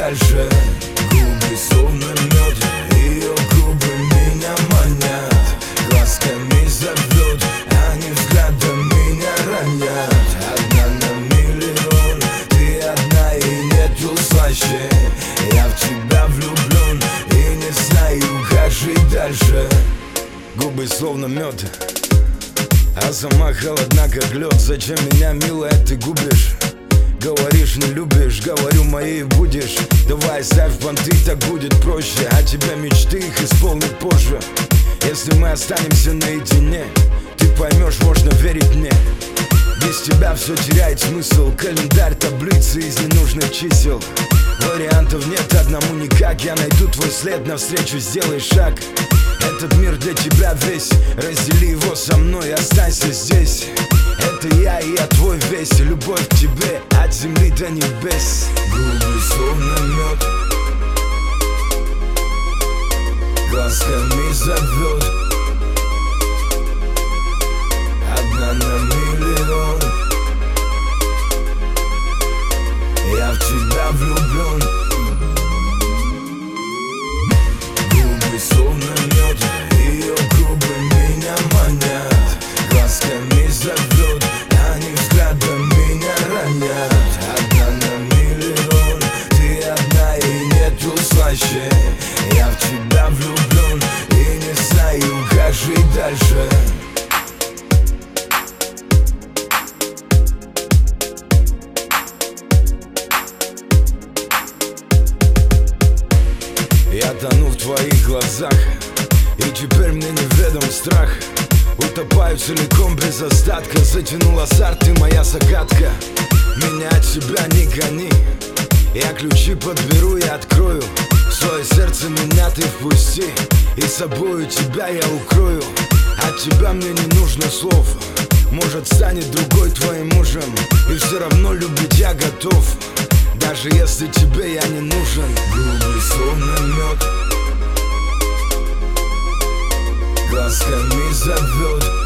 дальше. Губы словно мед, ее губы меня манят. Глазками зовет, они взглядом меня ранят. Одна на миллион, ты одна и нету слаще. Я в тебя влюблен и не знаю, как жить дальше. Губы словно мед, а сама холодна, как лед. Зачем меня, милая, ты губишь? Говоришь, не любишь, говорю, моей будешь. Давай ставь понты, так будет проще. А тебя мечты их исполнить позже. Если мы останемся наедине, ты поймешь, можно верить мне. Без тебя все теряет смысл. Календарь, таблицы из ненужных чисел. Вариантов нет, одному никак. Я найду твой след, навстречу сделай шаг. Этот мир для тебя весь, раздели его со мной, останься здесь. Это я и я твой весь, любовь к тебе от земли до небес. Губы словно мед, глазками зовет. Одна на миллион, я в тебя влюблен. Губы словно мед, ее губы меня манят. Глазками зовет, они взглядом меня ранят. Одна на миллион, ты одна и нету слаще. Я в тебя влюблен и не знаю, как жить дальше. Я тону в твоих глазах, и теперь мне неведом страх. Утопаю целиком без остатка, затянул азарт, ты моя загадка. Меня от себя не гони, я ключи подберу и открою. В свое сердце меня ты впусти, и собою тебя я укрою. От тебя мне не нужно слов, может станет другой твоим мужем. И все равно любить я готов, даже если тебе я не нужен. Губы словно мед, глазками зовет.